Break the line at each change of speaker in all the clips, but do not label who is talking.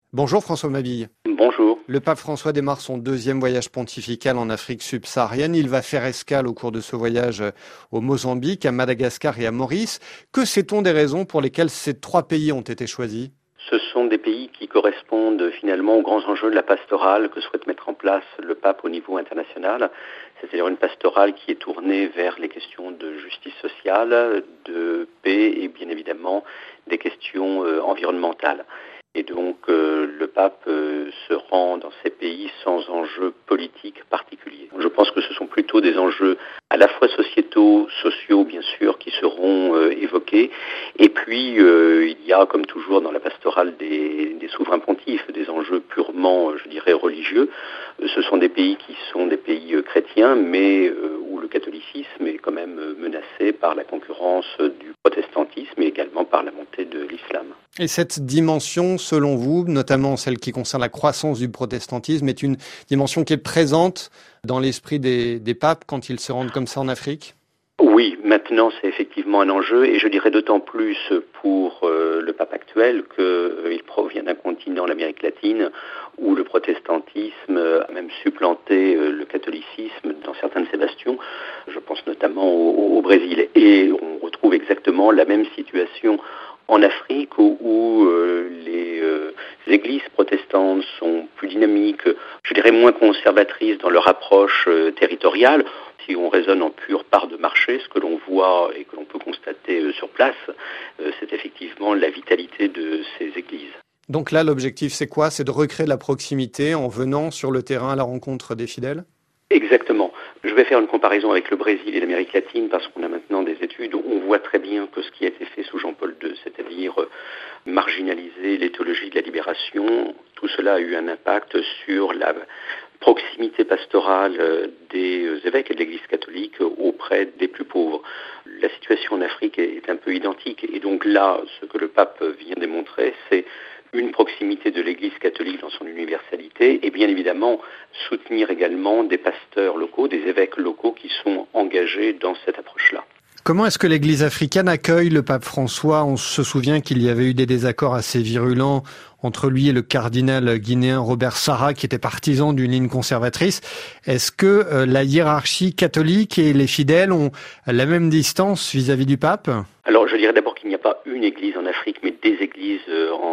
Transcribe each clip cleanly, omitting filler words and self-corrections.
Bonjour François Mabille.
Bonjour.
Le pape François démarre son deuxième voyage pontifical en Afrique subsaharienne. Il va faire escale au cours de ce voyage au Mozambique, à Madagascar et à Maurice. Que sait-on des raisons pour lesquelles ces trois pays ont été choisis ?
Ce sont des pays qui correspondent finalement aux grands enjeux de la pastorale que souhaite mettre en place le pape au niveau international, c'est-à-dire une pastorale qui est tournée vers les questions de justice sociale, de paix et bien évidemment des questions environnementales. Et donc le pape se rend dans ces pays sans enjeux politiques particuliers. Je pense que ce sont plutôt des enjeux à la fois sociétaux, sociaux bien sûr, qui seront évoqués. Et puis il y a, comme toujours dans la pastorale des souverains pontifes, des enjeux purement, je dirais, religieux. Ce sont des pays qui sont des pays chrétiens, mais où le catholicisme est quand même menacé par la concurrence du protestantisme et également par la montée de l'islam.
Et cette dimension, selon vous, notamment celle qui concerne la croissance du protestantisme, est une dimension qui est présente dans l'esprit des papes quand ils se rendent comme ça en Afrique ?
Oui, maintenant c'est effectivement un enjeu et je dirais d'autant plus pour le pape actuel qu'il provient d'un continent, l'Amérique latine, où le protestantisme a même supplanté le catholicisme dans certains de ses bastions. Je pense notamment au Brésil. Et on retrouve exactement la même situation en Afrique où les églises protestantes sont plus dynamiques, je dirais moins conservatrices dans leur approche territoriale. Si on raisonne en pure part de marché, ce que l'on voit et que l'on peut constater sur place, c'est effectivement la vitalité de ces églises.
Donc là, l'objectif, c'est quoi ? C'est de recréer de la proximité en venant sur le terrain à la rencontre des fidèles ?
Exactement. Je vais faire une comparaison avec le Brésil et l'Amérique latine parce qu'on a maintenant des études où on voit très bien que ce qui a été fait sous Jean-Paul II, c'est-à-dire marginaliser l'éthologie de la libération, tout cela a eu un impact sur la proximité pastorale des évêques et de l'Église catholique auprès des plus pauvres. La situation en Afrique est un peu identique et donc là, ce que le pape vient démontrer, c'est une proximité de l'Église catholique dans son universalité et bien évidemment soutenir également des pasteurs locaux, des évêques locaux qui sont engagés dans cette approche-là.
Comment est-ce que l'Église africaine accueille le pape François ? On se souvient qu'il y avait eu des désaccords assez virulents entre lui et le cardinal guinéen Robert Sarah, qui était partisan d'une ligne conservatrice. Est-ce que la hiérarchie catholique et les fidèles ont la même distance vis-à-vis du pape ?
Alors je dirais d'abord qu'il n'y a pas une église en Afrique, mais des églises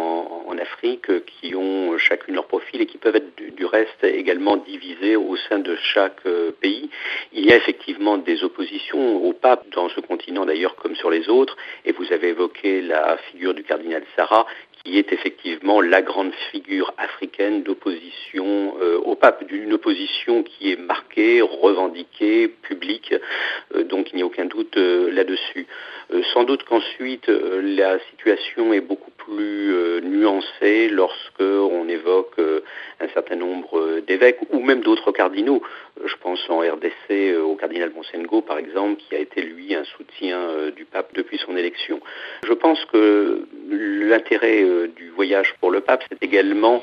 en Afrique qui ont chacune leur profil et qui peuvent être du reste également divisées au sein de chaque pays. Il y a effectivement des oppositions au pape dans ce continent d'ailleurs comme sur les autres, et vous avez évoqué la figure du cardinal Sarah, qui est effectivement la grande figure africaine d'opposition au pape, d'une opposition qui est marquée, revendiquée, publique, donc il n'y a aucun doute là-dessus. Sans doute qu'ensuite la situation est beaucoup plus nuancée lorsque on évoque un certain nombre d'évêques ou même d'autres cardinaux. Je pense en RDC au cardinal Monsengo par exemple, qui a été lui un soutien du pape depuis son élection. Je pense que l'intérêt du voyage pour le pape, c'est également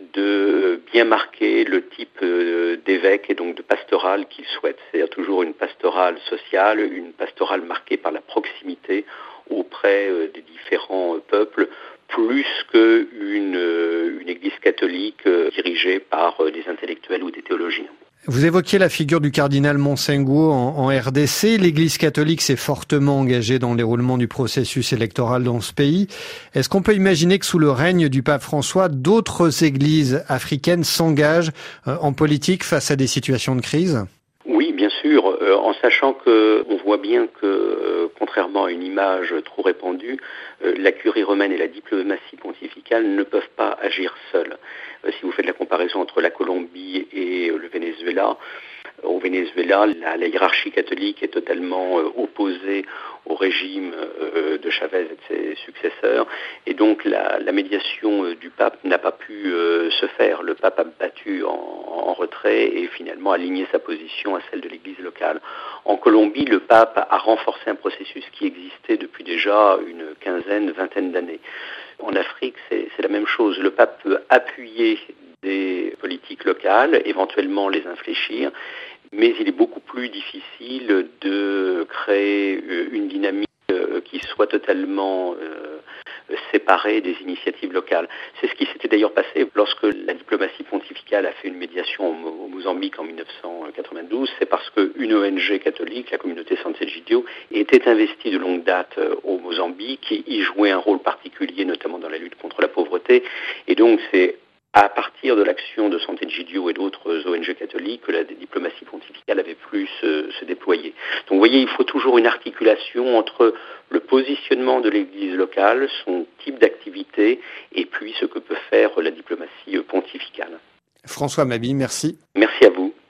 de bien marquer le type d'évêque et donc de pastorale qu'il souhaite. C'est-à-dire toujours une pastorale sociale, une pastorale marquée par la proximité auprès des différents peuples, plus qu'une église catholique dirigée par des intellectuels ou des théologiens.
Vous évoquiez la figure du cardinal Monsengo en RDC. L'Église catholique s'est fortement engagée dans le déroulement du processus électoral dans ce pays. Est-ce qu'on peut imaginer que sous le règne du pape François, d'autres églises africaines s'engagent en politique face à des situations de crise ?
Oui, bien sûr, en sachant qu'on voit bien que, contrairement à une image trop répandue, la curie romaine et la diplomatie pontificale ne peuvent pas agir seules. Si vous faites la comparaison entre la Colombie et le Venezuela, au Venezuela, la hiérarchie catholique est totalement opposée au régime de Chavez et de ses successeurs, et donc la médiation du pape n'a pas pu se faire. Le pape a battu en retrait et finalement aligné sa position à celle de l'Église locale. En Colombie, le pape a renforcé un processus qui existait depuis déjà une quinzaine, vingtaine d'années. En Afrique, c'est la même chose. Le pape peut appuyer des politiques locales, éventuellement les infléchir, mais il est beaucoup plus difficile de créer une dynamique qui soit totalement séparée des initiatives locales. C'est ce qui s'était d'ailleurs passé lorsque la diplomatie pontificale a fait une médiation au Mozambique en 1992. C'est parce qu'une ONG catholique, la communauté Sant'Egidio, était investie de longue date au Mozambique, y jouait un rôle particulier, notamment dans la lutte contre la pauvreté. Et donc c'est à partir de l'action de Sant'Egidio et d'autres ONG catholiques que la diplomatie pontificale avait pu se déployer. Donc vous voyez, il faut toujours une articulation entre le positionnement de l'Église locale, son type d'activité, et puis ce que peut faire la diplomatie pontificale.
François Mabille, merci.
Merci à vous.